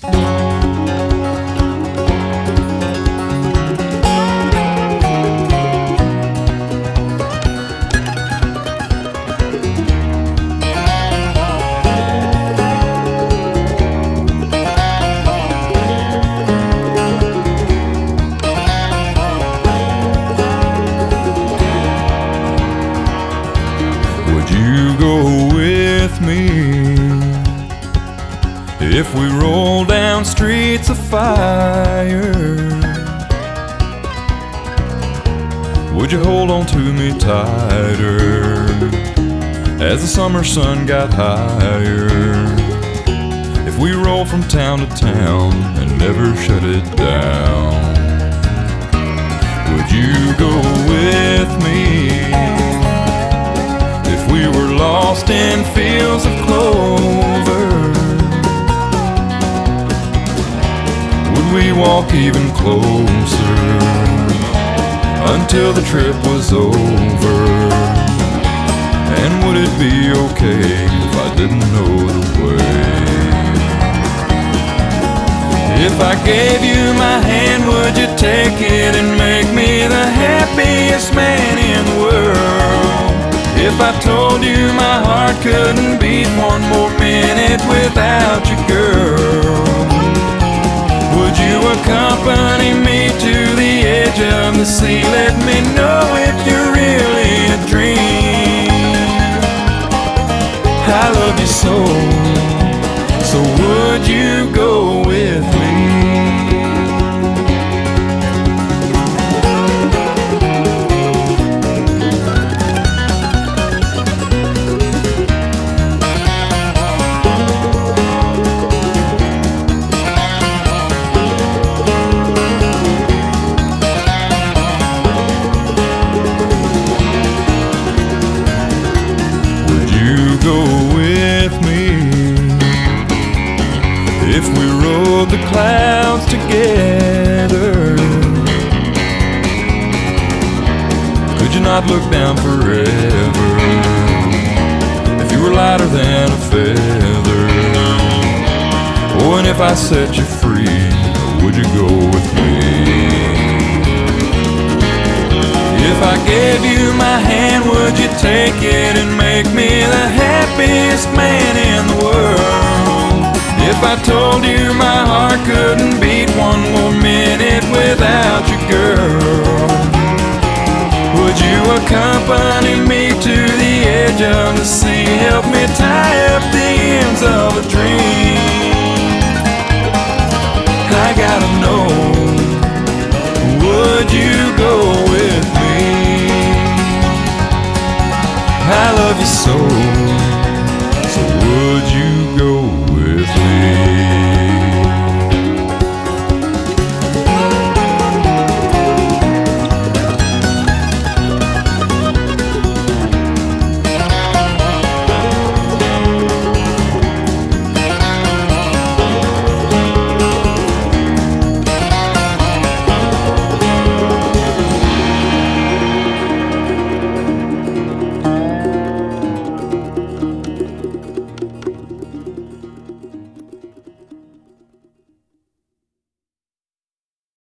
Would you go with me if we roll down streets of fire? Would you hold on to me tighter as the summer sun got higher? If we roll from town to town and never shut it down, would you go with me if we were lost in fields of clover? Would we walk even closer until the trip was over? And would it be okay if I didn't know the way? If I gave you my hand, would you take it and make me the happiest man in the world? If I told you my heart couldn't beat one more minute without you, girl, would you accompany me to the edge of the sea? Let me know if you're really a dream. I love you so would you go with me? Go with me if we rode the clouds together? Could you not look down forever if you were lighter than a feather? Oh, and if I set you free, would you go with me? If I gave you my hand, would you take it and make me the happiest man in the world? If I told you my heart couldn't beat one more minute without you, girl, would you accompany me to the edge of the sea? Help me tie up the ends of a dream.